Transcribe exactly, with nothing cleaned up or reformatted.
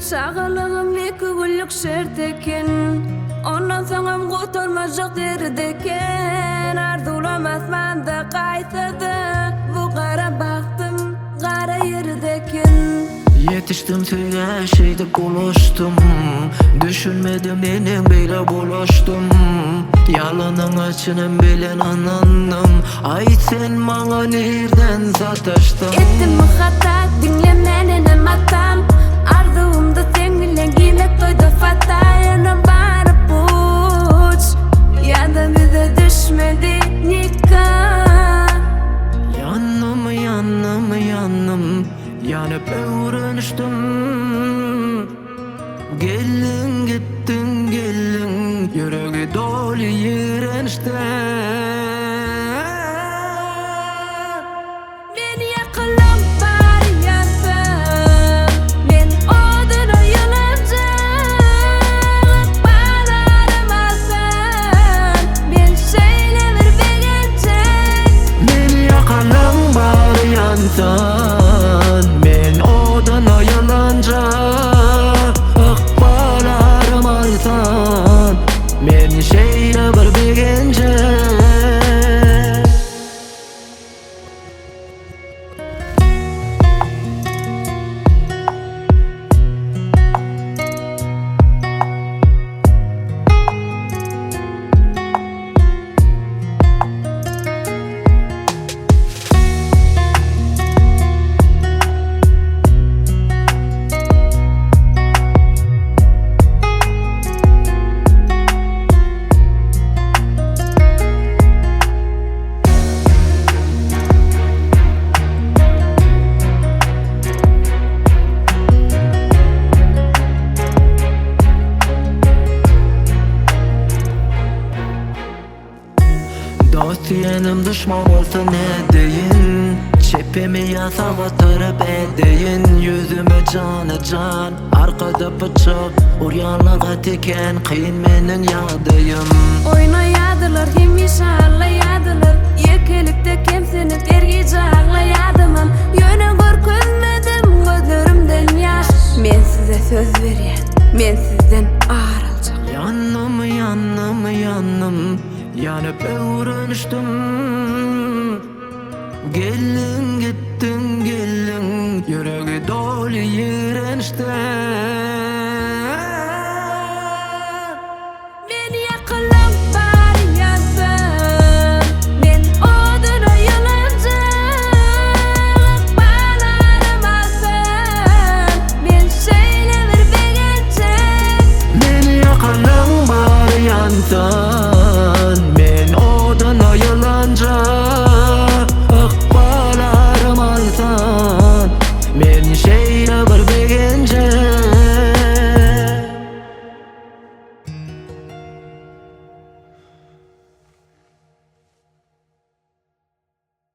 Sağlığım iki günlük şert eken, ondan soňam gotarmajak derdeken. Arzulamaz manda qaytadı, bu kara baktım kara yerdeken. Yetiştim söyle şeyde buluştum, düşünmedim nenin beyle buluştum. Yalanın açının bilen anandım, ay sen bana nereden sataştın? Ettim mi hata, dinlemenenem hatam. Arzuumda sen bilen giymek koydu fata. Yana barıp uç, ya da bize düşmedi nikah. Yandım, yandım, yandım, yanıp öğreniştim. Gelin gittin gelin, yüreği dolu yirenişte. Ben yakılam bari yansam, ben oduna yanacağım. Bağlarım alsam, ben şeyle bir begencek. Men yakalım bari yansan, men odana yalanca. Akbalarım alsan, men şeyle bir begence. Dost diyenim düşman olsa ne deyin? Çepimi yasağa batırıp edeyin. Yüzüme canı can, arkada bıçak, uryanlığa teken kıyın menin yadayım. Oynayadılar, hemişe ağlayadılar. Yekelikte kemsinip ergice ağlayadımam. Yöne görkünmedim gözlerimden yaş. Men size söz vereyim, men sizden ayrılacağım. Yandım, yandım, yandım, yanıp öğreniştim. Gelin gittin gelin, yüreği dolu yirenişte. Ben yakılam bari yansam, ben oduna yanacağım. Bağlarım alsam, ben şeyle bir begencek. Men yakalım bari yansan,